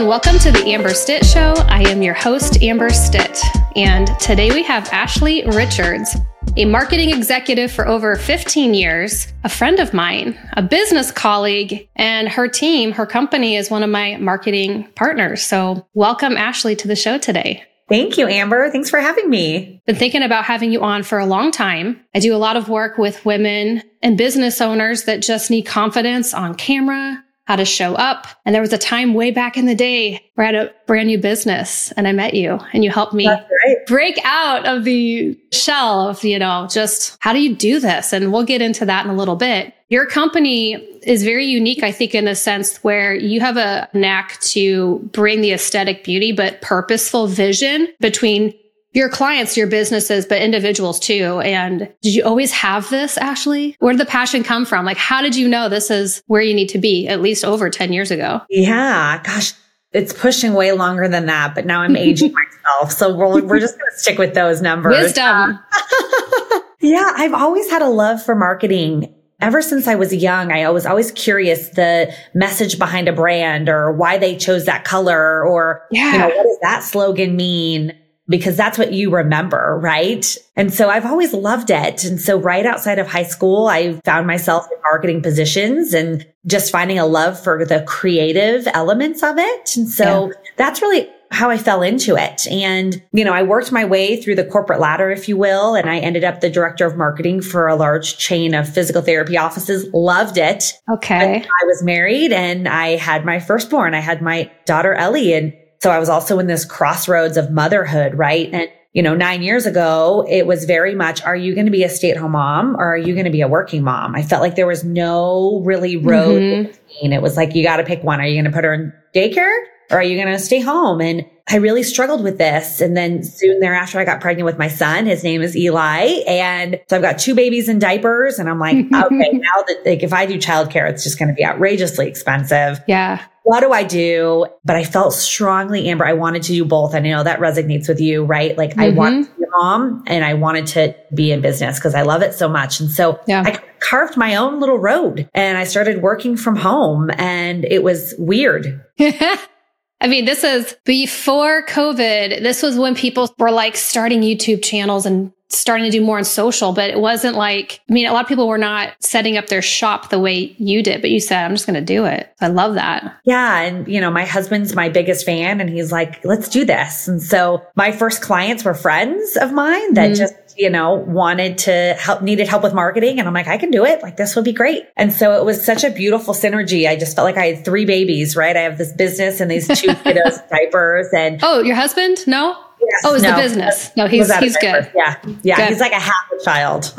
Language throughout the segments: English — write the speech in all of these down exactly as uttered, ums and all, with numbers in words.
and welcome to the Amber Stitt Show. I am your host, Amber Stitt, and today we have Ashley Richards, a marketing executive for over fifteen years, a friend of mine, a business colleague, and her team, her company is one of my marketing partners. So welcome, Ashley, to the show today. Thank you, Amber. Thanks for having me. Been thinking about having you on for a long time. I do a lot of work with women and business owners that just need confidence on camera, how to show up. And there was a time way back in the day where I had a brand new business and I met you and you helped me That's right. break out of the shell of, you know, just how do you do this? And we'll get into that in a little bit. Your company is very unique, I think, in a sense where you have a knack to bring the aesthetic beauty, but purposeful vision between your clients, your businesses, but individuals too. And did you always have this, Ashley? Where did the passion come from? Like, how did you know this is where you need to be at least over ten years ago? Yeah, gosh, it's pushing way longer than that, but now I'm aging myself. So we're, we're just going to stick with those numbers. Wisdom. Yeah, I've always had a love for marketing. Ever since I was young, I was always curious the message behind a brand or why they chose that color or, yeah. you know, what does that slogan mean? Because that's what you remember, right? And so I've always loved it. And so right outside of high school, I found myself in marketing positions and just finding a love for the creative elements of it. And so yeah. that's really how I fell into it. And, you know, I worked my way through the corporate ladder, if you will, and I ended up the director of marketing for a large chain of physical therapy offices. Loved it. Okay. But I was married and I had my firstborn. I had my daughter, Ellie. And so I was also in this crossroads of motherhood, right? And, you know, nine years ago, it was very much, are you going to be a stay-at-home mom or are you going to be a working mom? I felt like there was no really road Mm-hmm. between. It was like, you got to pick one. Are you going to put her in daycare or are you going to stay home? And I really struggled with this. And then soon thereafter, I got pregnant with my son. His name is Eli. And so I've got two babies in diapers. And I'm like, okay, now that like, if I do childcare, it's just going to be outrageously expensive. Yeah. What do I do? But I felt strongly, Amber, I wanted to do both. I know that resonates with you, right? Like mm-hmm. I wanted to be a mom and I wanted to be in business because I love it so much. And so yeah. I carved my own little road and I started working from home and it was weird. I mean, this is before COVID. This was when people were like starting YouTube channels and starting to do more on social, but it wasn't like, I mean, a lot of people were not setting up their shop the way you did, but you said, I'm just going to do it. I love that. Yeah. And, you know, my husband's my biggest fan and he's like, let's do this. And so my first clients were friends of mine that mm-hmm. just, you know, wanted to help, needed help with marketing. And I'm like, I can do it. Like, this would be great. And so it was such a beautiful synergy. I just felt like I had three babies, right? I have this business and these two kiddos in diapers and. Oh, your husband? No? Yes, oh, it's no, the business. No, he's, he's good. Yeah. Yeah. Good. He's like a half a child.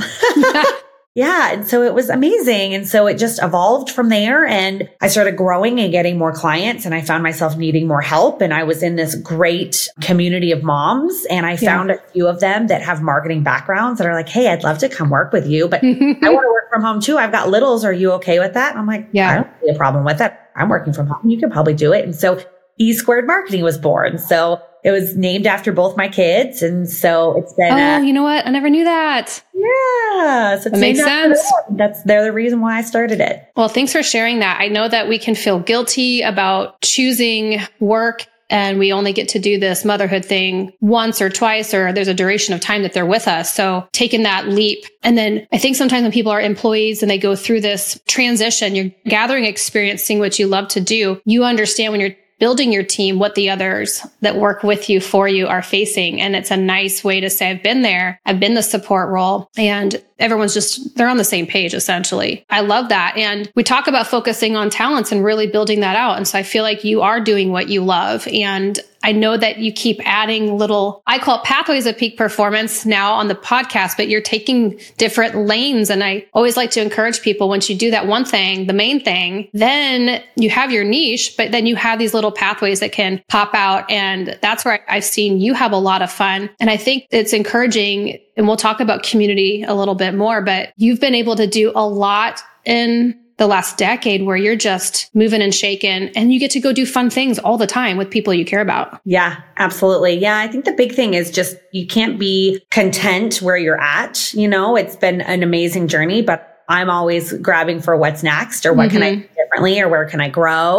Yeah. And so it was amazing. And so it just evolved from there and I started growing and getting more clients and I found myself needing more help. And I was in this great community of moms and I found yeah. a few of them that have marketing backgrounds that are like, hey, I'd love to come work with you, but I want to work from home too. I've got littles. Are you okay with that? And I'm like, yeah, I don't see a problem with that. I'm working from home. You can probably do it. And so E Squared Marketing was born. So it was named after both my kids. And so it's been. Oh, uh, you know what? I never knew that. Yeah. So that makes sense. That's, they're the reason why I started it. Well, thanks for sharing that. I know that we can feel guilty about choosing work and we only get to do this motherhood thing once or twice, or there's a duration of time that they're with us. So taking that leap. And then I think sometimes when people are employees and they go through this transition, you're gathering experience, seeing what you love to do. You understand when you're building your team, what the others that work with you, for you are facing. And it's a nice way to say, I've been there. I've been the support role and everyone's just, they're on the same page, essentially. I love that. And we talk about focusing on talents and really building that out. And so I feel like you are doing what you love. And I know that you keep adding little, I call it pathways of peak performance now on the podcast, but you're taking different lanes. And I always like to encourage people, once you do that one thing, the main thing, then you have your niche, but then you have these little pathways that can pop out. And that's where I've seen you have a lot of fun. And I think it's encouraging, and we'll talk about community a little bit more, but you've been able to do a lot in the last decade where you're just moving and shaking and you get to go do fun things all the time with people you care about. Yeah, absolutely. Yeah. I think the big thing is just, you can't be content where you're at. You know, it's been an amazing journey, but I'm always grabbing for what's next or what mm-hmm. can I do differently or where can I grow?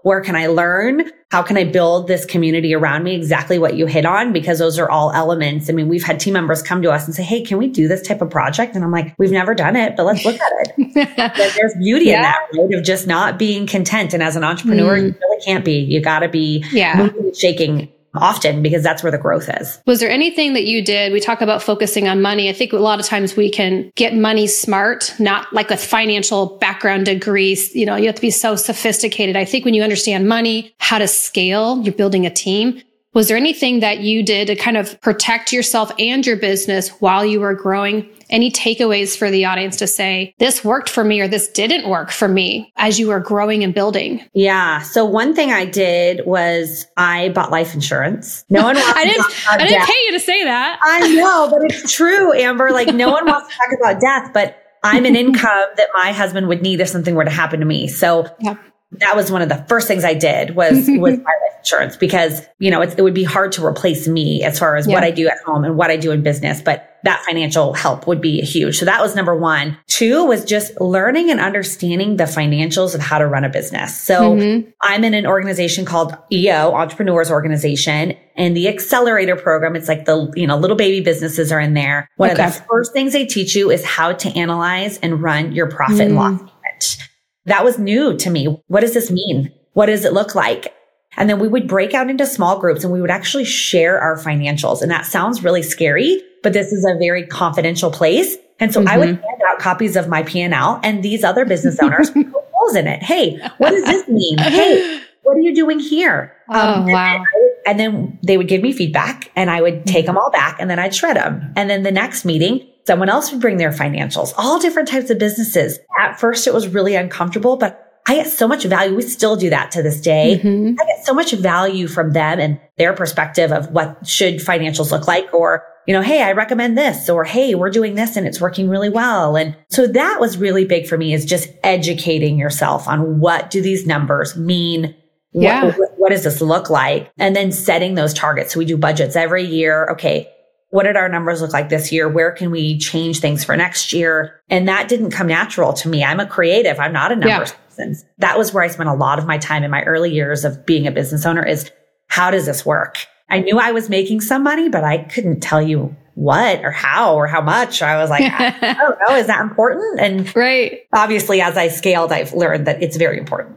Where can I learn? How can I build this community around me? Exactly what you hit on, because those are all elements. I mean, we've had team members come to us and say, hey, can we do this type of project? And I'm like, we've never done it, but let's look at it. There's beauty yeah. in that, right? Of just not being content. And as an entrepreneur, mm. you really can't be. You got to be yeah. moving and shaking often, because that's where the growth is. Was there anything that you did? We talk about focusing on money. I think a lot of times we can get money smart, not like a financial background degree. You know, you have to be so sophisticated. I think when you understand money, how to scale, you're building a team. Was there anything that you did to kind of protect yourself and your business while you were growing? Any takeaways for the audience to say, this worked for me or this didn't work for me as you were growing and building? Yeah. So one thing I did was I bought life insurance. No one wants I to didn't, talk about I didn't death. pay you to say that. I know, but it's true, Amber. Like no one wants to talk about death, but I'm an income that my husband would need if something were to happen to me. So yeah. that was one of the first things I did was, was buy life insurance, because, you know, it's, it would be hard to replace me as far as yeah. what I do at home and what I do in business, but that financial help would be huge. So that was number one. Two was just learning and understanding the financials of how to run a business. So mm-hmm. I'm in an organization called E O, Entrepreneurs Organization, and the accelerator program. It's like the, you know, little baby businesses are in there. One okay. of the first things they teach you is how to analyze and run your profit mm-hmm. and loss statement. That was new to me. What does this mean? What does it look like? And then we would break out into small groups and we would actually share our financials. And that sounds really scary, but this is a very confidential place. And so mm-hmm. I would hand out copies of my P and L, and these other business owners would put holes in it. Hey, what does this mean? Hey, what are you doing here? Oh, um, and wow. Then would, and then they would give me feedback and I would take them all back and then I'd shred them. And then the next meeting, someone else would bring their financials, all different types of businesses. At first, it was really uncomfortable, but I get so much value. We still do that to this day. Mm-hmm. I get so much value from them and their perspective of what should financials look like, or, you know, hey, I recommend this, or hey, we're doing this and it's working really well. And so that was really big for me, is just educating yourself on what do these numbers mean? Yeah. What, what, what does this look like? And then setting those targets. So we do budgets every year. Okay. What did our numbers look like this year? Where can we change things for next year? And that didn't come natural to me. I'm a creative. I'm not a numbers yeah. person. That was where I spent a lot of my time in my early years of being a business owner, is how does this work? I knew I was making some money, but I couldn't tell you what or how or how much. I was like, I don't know. Is that important? And right. obviously, as I scaled, I've learned that it's very important.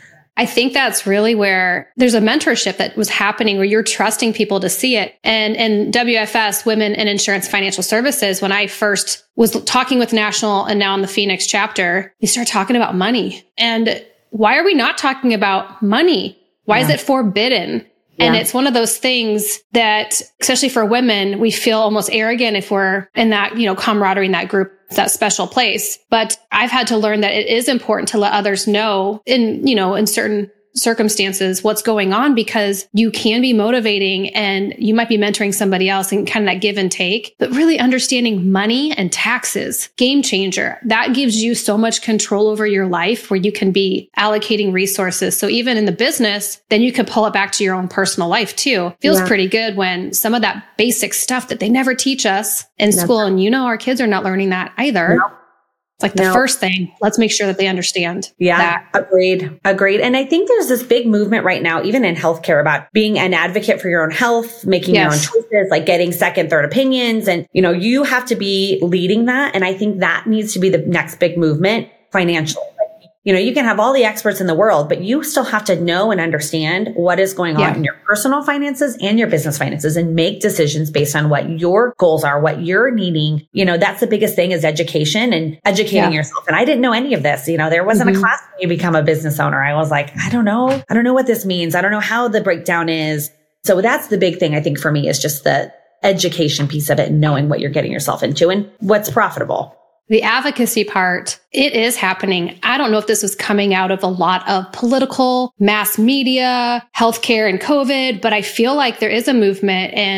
I think that's really where there's a mentorship that was happening, where you're trusting people to see it. And in W F S, Women in Insurance Financial Services, when I first was talking with National and now in the Phoenix chapter, we start talking about money. And why are we not talking about money? Why yeah. is it forbidden? Yeah. And it's one of those things that, especially for women, we feel almost arrogant if we're in that, you know, camaraderie in that group, that special place. But I've had to learn that it is important to let others know in, you know, in certain circumstances, what's going on, because you can be motivating and you might be mentoring somebody else and kind of that give and take, but really understanding money and taxes, game changer. That gives you so much control over your life, where you can be allocating resources. So even in the business, then you can pull it back to your own personal life too. Feels yeah. pretty good when some of that basic stuff that they never teach us in no. school. And you know, our kids are not learning that either. No. It's like the no. first thing. Let's make sure that they understand. Yeah, that. agreed. Agreed. And I think there's this big movement right now, even in healthcare, about being an advocate for your own health, making yes. your own choices, like getting second, third opinions. And, you know, you have to be leading that. And I think that needs to be the next big movement financially. You know, you can have all the experts in the world, but you still have to know and understand what is going on yeah. in your personal finances and your business finances, and make decisions based on what your goals are, what you're needing. You know, that's the biggest thing, is education and educating yeah. yourself. And I didn't know any of this. You know, there wasn't mm-hmm. a class when you become a business owner. I was like, I don't know. I don't know what this means. I don't know how the breakdown is. So that's the big thing, I think, for me, is just the education piece of it, and knowing what you're getting yourself into and what's profitable. The advocacy part, it is happening. I don't know if this was coming out of a lot of political, mass media, healthcare, and COVID, but I feel like there is a movement, and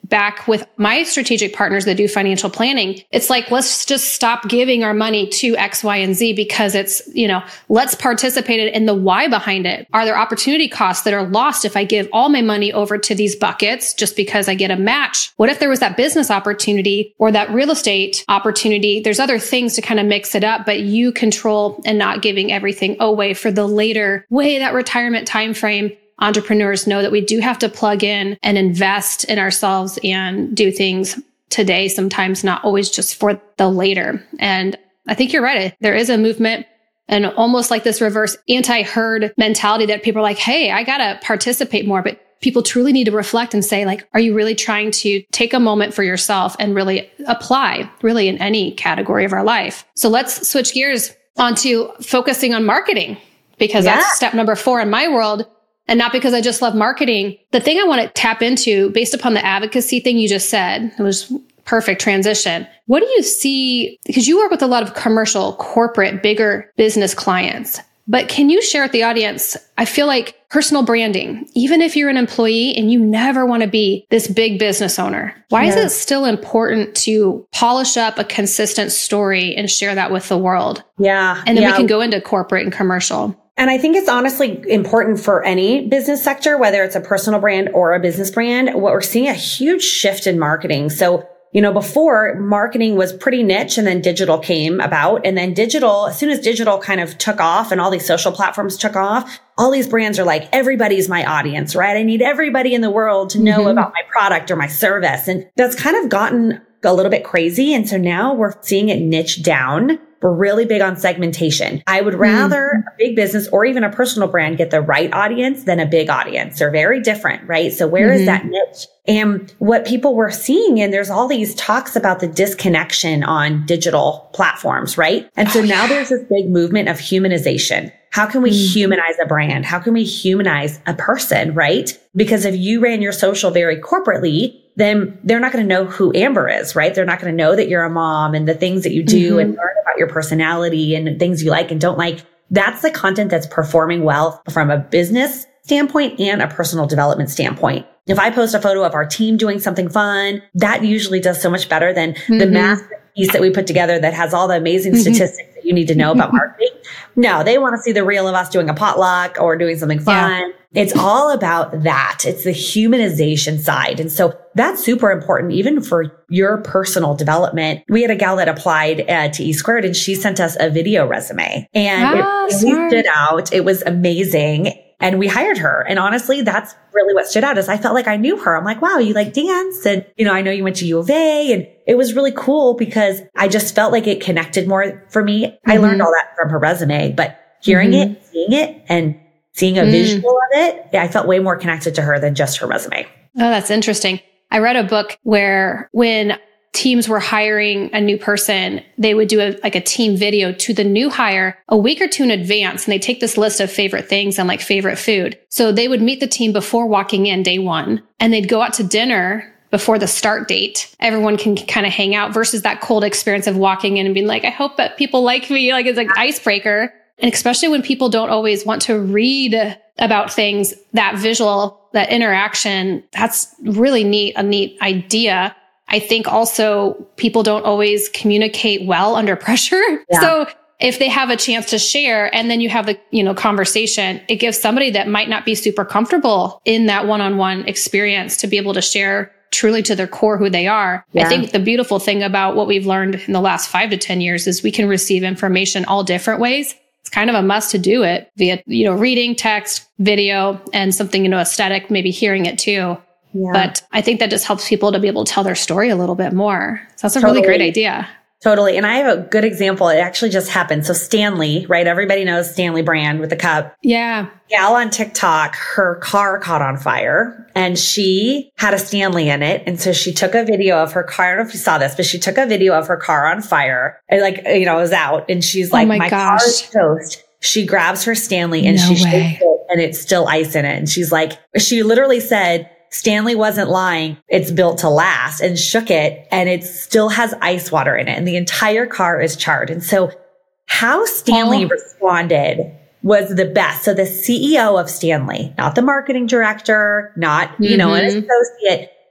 back with my strategic partners that do financial planning. It's like, let's just stop giving our money to X, Y, and Z because it's, you know, let's participate in the why behind it. Are there opportunity costs that are lost if I give all my money over to these buckets just because I get a match? What if there was that business opportunity or that real estate opportunity? There's other things to kind of mix it up, but you control and not giving everything away for the later way, that retirement time frame. Entrepreneurs know that we do have to plug in and invest in ourselves and do things today, sometimes not always just for the later. And I think you're right. There is a movement and almost like this reverse anti-herd mentality that people are like, hey, I got to participate more. But people truly need to reflect and say, like, are you really trying to take a moment for yourself and really apply really in any category of our life? So let's switch gears onto focusing on marketing, because yeah. that's step number four in my world. And not because I just love marketing. The thing I want to tap into based upon the advocacy thing you just said, it was perfect transition. What do you see? Because you work with a lot of commercial, corporate, bigger business clients. But can you share with the audience? I feel like personal branding, even if you're an employee and you never want to be this big business owner, why yeah. is it still important to polish up a consistent story and share that with the world? Yeah. And then yeah. we can go into corporate and commercial. And I think it's honestly important for any business sector, whether it's a personal brand or a business brand. What we're seeing a huge shift in marketing. So, you know, before marketing was pretty niche and then digital came about. And then digital, as soon as digital kind of took off and all these social platforms took off, all these brands are like, everybody's my audience, right? I need everybody in the world to know mm-hmm. about my product or my service. And that's kind of gotten a little bit crazy. And so now we're seeing it niche down. We're really big on segmentation. I would rather mm. a big business or even a personal brand get the right audience than a big audience. They're very different, right? So where mm-hmm. is that niche? And what people were seeing, and there's all these talks about the disconnection on digital platforms, right? And so oh, now yeah. there's this big movement of humanization. How can we mm. humanize a brand? How can we humanize a person, right? Because if you ran your social very corporately, then they're not going to know who Amber is, right? They're not going to know that you're a mom and the things that you do mm-hmm. and learn about your personality and things you like and don't like. That's the content that's performing well from a business standpoint and a personal development standpoint. If I post a photo of our team doing something fun, that usually does so much better than mm-hmm. the massive piece that we put together that has all the amazing mm-hmm. statistics that you need to know about marketing. No, they want to see the reel of us doing a potluck or doing something fun. Yeah. It's all about that. It's the humanization side. And so that's super important, even for your personal development. We had a gal that applied uh, to E Squared and she sent us a video resume and oh, it really stood out. It was amazing. And we hired her. And honestly, that's really what stood out is I felt like I knew her. I'm like, wow, you like dance. And, you know, I know you went to U of A and it was really cool because I just felt like it connected more for me. Mm-hmm. I learned all that from her resume, but hearing mm-hmm. it, seeing it and seeing a mm. visual of it, I felt way more connected to her than just her resume. Oh, that's interesting. I read a book where when teams were hiring a new person, they would do a, like a team video to the new hire a week or two in advance. And they take this list of favorite things and like favorite food. So they would meet the team before walking in day one and they'd go out to dinner before the start date. Everyone can kind of hang out versus that cold experience of walking in and being like, I hope that people like me. Like it's like icebreaker. And especially when people don't always want to read about things, that visual, that interaction, that's really neat, a neat idea. I think also people don't always communicate well under pressure. Yeah. So if they have a chance to share and then you have the, you know, conversation, it gives somebody that might not be super comfortable in that one-on-one experience to be able to share truly to their core who they are. Yeah. I think the beautiful thing about what we've learned in the last five to ten years is we can receive information all different ways. It's kind of a must to do it via, you know, reading, text, video, and something, you know, aesthetic, maybe hearing it too. Yeah. But I think that just helps people to be able to tell their story a little bit more. So that's a totally. really great idea. Totally. And I have a good example. It actually just happened. So Stanley, right? Everybody knows Stanley brand with the cup. Yeah. Gal on TikTok, her car caught on fire and she had a Stanley in it. And so she took a video of her car. I don't know if you saw this, but she took a video of her car on fire and like, you know, it was out and she's like, oh my, my car is toast. She grabs her Stanley and no she shakes it and it's still ice in it. And she's like, she literally said, Stanley wasn't lying. It's built to last, and shook it and it still has ice water in it and the entire car is charred. And so how Stanley oh. responded was the best. So the C E O of Stanley, not the marketing director, not, you mm-hmm. know, an associate,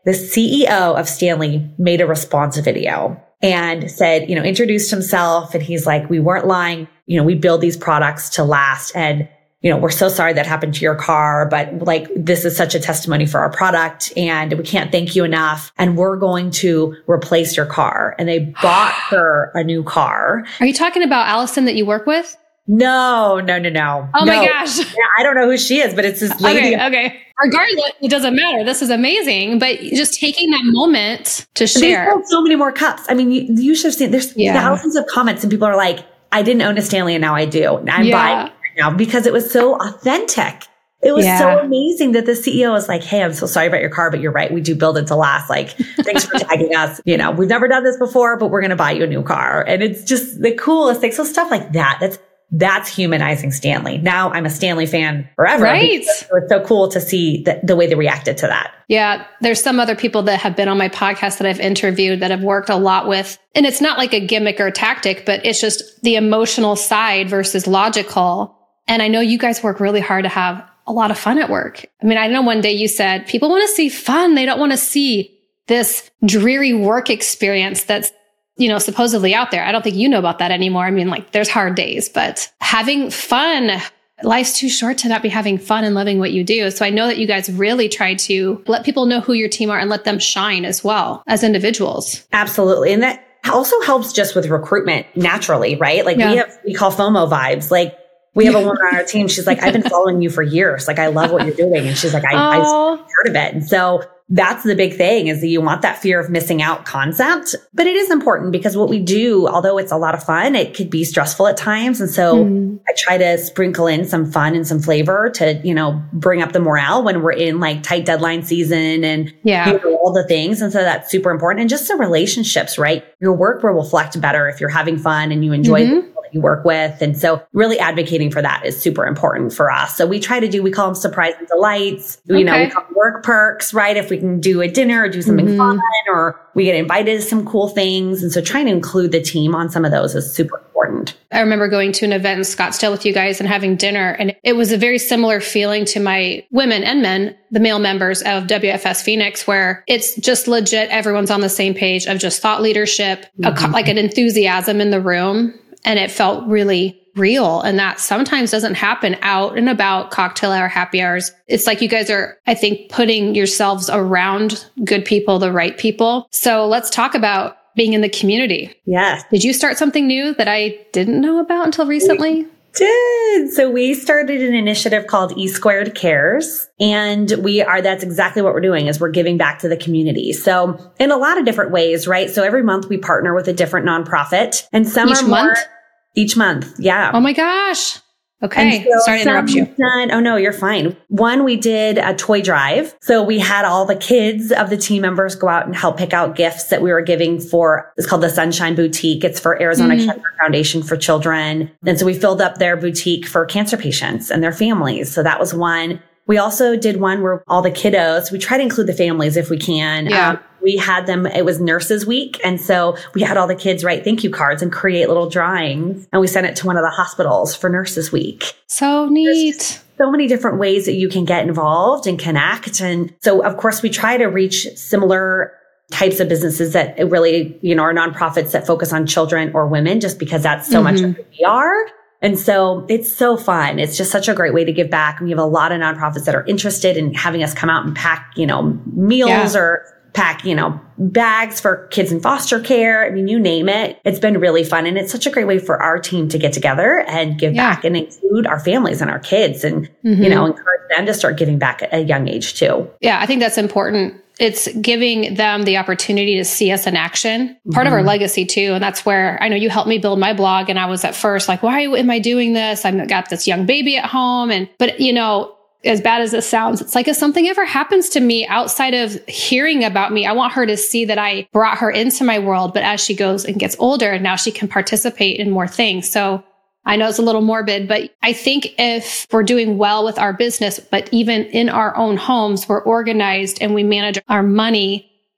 the C E O of Stanley made a response video and said, you know, introduced himself. And he's like, we weren't lying. You know, we build these products to last. And, you know, we're so sorry that happened to your car, but like, this is such a testimony for our product and we can't thank you enough. And we're going to replace your car. And they bought her a new car. Are you talking about Allison that you work with? No, no, no, no. Oh no. my gosh. Yeah, I don't know who she is, but it's this lady. Okay, okay. Regardless, it doesn't matter. This is amazing. But just taking that moment to share. They sold so many more cups. I mean, you, you should have seen, there's yeah. thousands of comments and people are like, I didn't own a Stanley and now I do. And I'm yeah. buying it right now because it was so authentic. It was yeah. so amazing that the C E O was like, hey, I'm so sorry about your car, but you're right. We do build it to last. Like, thanks for tagging us. You know, we've never done this before, but we're going to buy you a new car. And it's just the coolest thing. So stuff like that. That's That's humanizing Stanley. Now I'm a Stanley fan forever. Right. It's so cool to see the, the way they reacted to that. Yeah. There's some other people that have been on my podcast that I've interviewed that have worked a lot with, and it's not like a gimmick or a tactic, but it's just the emotional side versus logical. And I know you guys work really hard to have a lot of fun at work. I mean, I know one day you said people want to see fun. They don't want to see this dreary work experience that's, you know, supposedly out there. I don't think you know about that anymore. I mean, like there's hard days, but having fun, life's too short to not be having fun and loving what you do. So I know that you guys really try to let people know who your team are and let them shine as well as individuals. Absolutely. And that also helps just with recruitment naturally, right? Like yeah. we have, we call FOMO vibes. Like we have a woman on our team. She's like, I've been following you for years. Like, I love what you're doing. And she's like, I, I heard of it. And so that's the big thing is that you want that fear of missing out concept, but it is important because what we do, although it's a lot of fun, it could be stressful at times. And so mm. I try to sprinkle in some fun and some flavor to, you know, bring up the morale when we're in like tight deadline season and yeah. you know, all the things. And so that's super important. And just the relationships, right? Your work will reflect better if you're having fun and you enjoy mm-hmm. the people that you work with. And so really advocating for that is super important for us. So we try to do, we call them surprise and delights, you okay. know, we call them work perks, right? If we can do a dinner or do something mm-hmm. fun or we get invited to some cool things. And so trying to include the team on some of those is super important. I remember going to an event in Scottsdale with you guys and having dinner. And it was a very similar feeling to my women and men, the male members of W F S Phoenix, where it's just legit. Everyone's on the same page of just thought leadership, mm-hmm. a, like an enthusiasm in the room. And it felt really real. And that sometimes doesn't happen out and about cocktail hour, happy hours. It's like you guys are, I think, putting yourselves around good people, the right people. So let's talk about being in the community. Yes. Did you start something new that I didn't know about until recently? We did. So we started an initiative called E Squared Cares. And we are, that's exactly what we're doing is we're giving back to the community. So in a lot of different ways, right? So every month we partner with a different nonprofit and some Each are month? more each month. Yeah. Oh my gosh. Okay. So Sorry to interrupt you. Done, oh no, you're fine. One, we did a toy drive. So we had all the kids of the team members go out and help pick out gifts that we were giving for, it's called the Sunshine Boutique. It's for Arizona mm. Cancer Foundation for Children. And so we filled up their boutique for cancer patients and their families. So that was one. We also did one where all the kiddos, we try to include the families if we can. Yeah. Um, we had them, it was Nurses Week. And so we had all the kids write thank you cards and create little drawings. And we sent it to one of the hospitals for Nurses Week. So neat. There's so many different ways that you can get involved and connect. And so, of course, we try to reach similar types of businesses that really, you know, are nonprofits that focus on children or women, just because that's so mm-hmm. much of who we are. And so it's so fun. It's just such a great way to give back. We have a lot of nonprofits that are interested in having us come out and pack, you know, meals yeah. or pack, you know, bags for kids in foster care. I mean, you name it. It's been really fun. And it's such a great way for our team to get together and give yeah. back and include our families and our kids and, mm-hmm. you know, encourage them to start giving back at a young age too. Yeah, I think that's important. It's giving them the opportunity to see us in action, part mm-hmm. of our legacy too. And that's where I know you helped me build my blog. And I was at first like, why am I doing this? I've got this young baby at home. And, but you know, as bad as this sounds, it's like if something ever happens to me outside of hearing about me, I want her to see that I brought her into my world. But as she goes and gets older, now she can participate in more things. So I know it's a little morbid, but I think if we're doing well with our business, but even in our own homes, we're organized and we manage our money,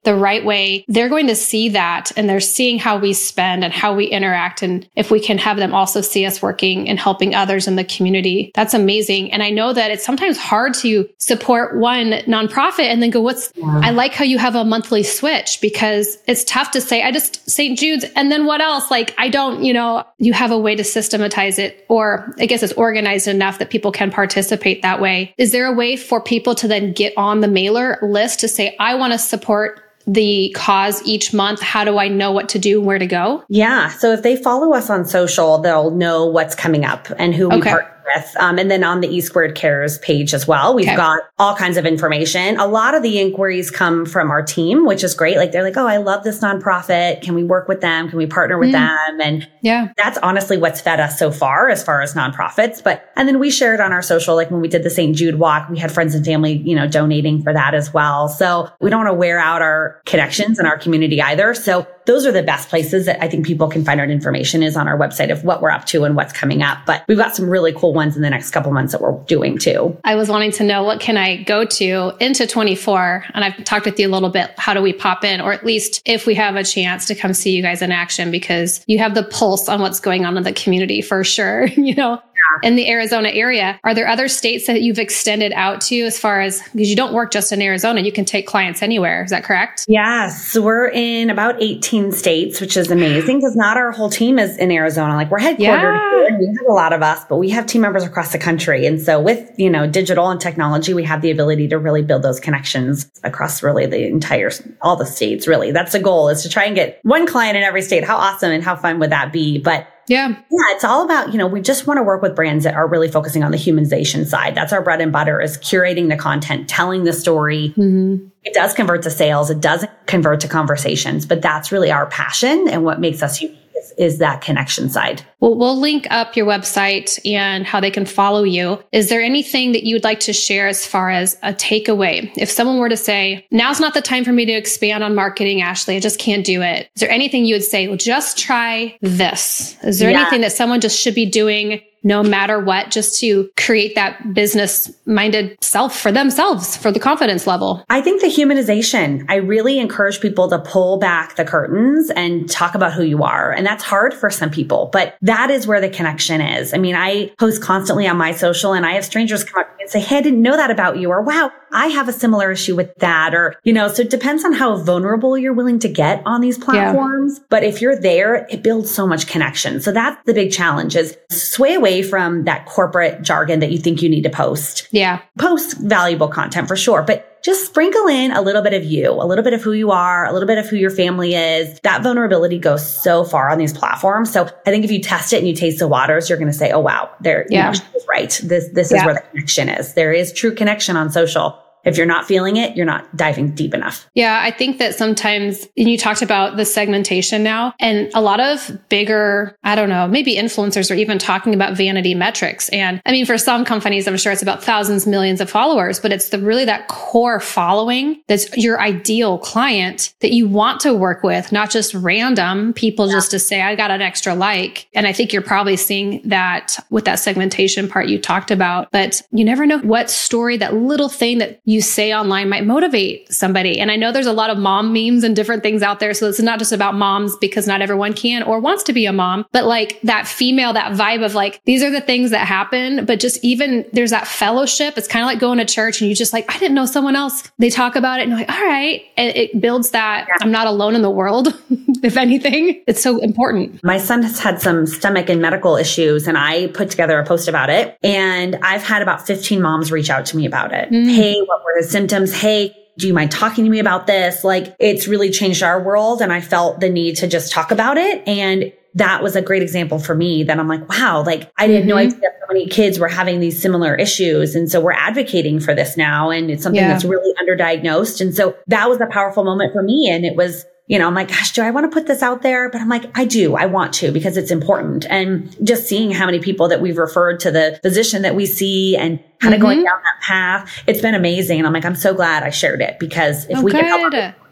the right way, they're going to see that and they're seeing how we spend and how we interact. And if we can have them also see us working and helping others in the community, that's amazing. And I know that it's sometimes hard to support one nonprofit and then go, what's, yeah. I like how you have a monthly switch, because it's tough to say, I just Saint Jude's and then what else? Like, I don't, you know, you have a way to systematize it, or I guess it's organized enough that people can participate that way. Is there a way for people to then get on the mailer list to say, I want to support the cause each month? How do I know what to do, where to go? Yeah. So if they follow us on social, they'll know what's coming up and who we okay. partner with. Um, and then on the E Squared Cares page as well, we've okay. got all kinds of information. A lot of the inquiries come from our team, which is great. Like they're like, oh, I love this nonprofit. Can we work with them? Can we partner with mm. them? And yeah, that's honestly what's fed us so far as far as nonprofits. But, and then we shared on our social, like when we did the Saint Jude walk, we had friends and family, you know, donating for that as well. So we don't want to wear out our connections in our community either. So those are the best places that I think people can find out information is on our website of what we're up to and what's coming up. But we've got some really cool ones in the next couple months that we're doing too. I was wanting to know, what can I go to into twenty-four? And I've talked with you a little bit. How do we pop in? Or at least if we have a chance to come see you guys in action, because you have the pulse on what's going on in the community for sure. You know, in the Arizona area, are there other states that you've extended out to as far as, because you don't work just in Arizona, you can take clients anywhere. Is that correct? Yes. So we're in about eighteen states, which is amazing because not our whole team is in Arizona. Like we're headquartered yeah. here and we have a lot of us, but we have team members across the country. And so with, you know, digital and technology, we have the ability to really build those connections across really the entire, all the states, really. That's the goal, is to try and get one client in every state. How awesome and how fun would that be? But Yeah. Yeah. It's all about, you know, we just want to work with brands that are really focusing on the humanization side. That's our bread and butter, is curating the content, telling the story. Mm-hmm. It does convert to sales. It doesn't convert to conversations, but that's really our passion. And what makes us unique is, is that connection side. Well, we'll link up your website and how they can follow you. Is there anything that you would like to share as far as a takeaway? If someone were to say, now's not the time for me to expand on marketing, Ashley, I just can't do it. Is there anything you would say, well, just try this? Is there yeah. anything that someone just should be doing no matter what, just to create that business-minded self for themselves, for the confidence level? I think the humanization. I really encourage people to pull back the curtains and talk about who you are. And that's hard for some people, but that is where the connection is. I mean, I post constantly on my social and I have strangers come up to me and say, hey, I didn't know that about you. Or, wow, I have a similar issue with that. Or, you know, so it depends on how vulnerable you're willing to get on these platforms. Yeah. But if you're there, it builds so much connection. So that's the big challenge, is sway away from that corporate jargon that you think you need to post. Yeah. Post valuable content for sure, but just sprinkle in a little bit of you, a little bit of who you are, a little bit of who your family is. That vulnerability goes so far on these platforms. So I think if you test it and you taste the waters, you're going to say, oh, wow, there, yeah. you know, she was right. This, this yeah. is where the connection is. There is true connection on social. If you're not feeling it, you're not diving deep enough. Yeah, I think that sometimes, and you talked about the segmentation now, and a lot of bigger, I don't know, maybe influencers are even talking about vanity metrics. And I mean, for some companies, I'm sure it's about thousands, millions of followers, but it's the really that core following that's your ideal client that you want to work with, not just random people yeah. just to say, I got an extra like. And I think you're probably seeing that with that segmentation part you talked about, but you never know what story, that little thing that you you say online might motivate somebody. And I know there's a lot of mom memes and different things out there. So it's not just about moms, because not everyone can or wants to be a mom, but like that female, that vibe of like, these are the things that happen. But just even there's that fellowship. It's kind of like going to church and you just like, I didn't know someone else. They talk about it and you're like, all right. And it builds that yeah. I'm not alone in the world. If anything, it's so important. My son has had some stomach and medical issues, and I put together a post about it. And I've had about fifteen moms reach out to me about it. Mm. Hey, what were the symptoms? Hey, do you mind talking to me about this? Like, it's really changed our world. And I felt the need to just talk about it. And that was a great example for me that I'm like, wow, like I had mm-hmm. no idea so many kids were having these similar issues. And so we're advocating for this now. And it's something yeah. that's really underdiagnosed. And so that was a powerful moment for me. And it was, you know, I'm like, gosh, do I want to put this out there? But I'm like, I do. I want to, because it's important. And just seeing how many people that we've referred to the physician that we see and kind of mm-hmm. going down that path, it's been amazing. And I'm like, I'm so glad I shared it, because if oh, we good. can help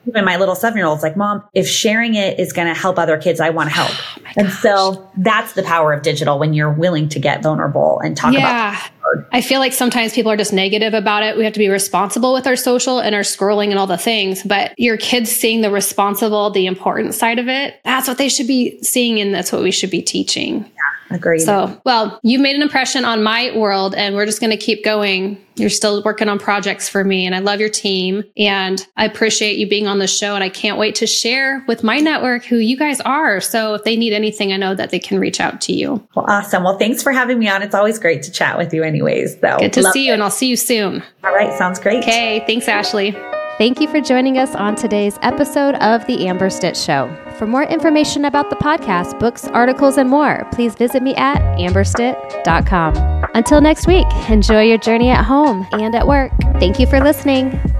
even my little seven-year-old's like, Mom, if sharing it is going to help other kids, I want to help. Oh and so that's the power of digital when you're willing to get vulnerable and talk yeah. about it. I feel like sometimes people are just negative about it. We have to be responsible with our social and our scrolling and all the things, but your kids seeing the responsible, the important side of it, that's what they should be seeing. And that's what we should be teaching. Yeah, agreed. So, well, you've made an impression on my world and we're just going to keep going. You're still working on projects for me and I love your team and I appreciate you being on the show and I can't wait to share with my network who you guys are. So if they need anything, I know that they can reach out to you. Well, awesome. Well, thanks for having me on. It's always great to chat with you anyways. So good to see you it. And I'll see you soon. All right. Sounds great. Okay. Thanks, Ashley. Thank you for joining us on today's episode of The Amber Stitch Show. For more information about the podcast, books, articles, and more, please visit me at amber stitt dot com. Until next week, enjoy your journey at home and at work. Thank you for listening.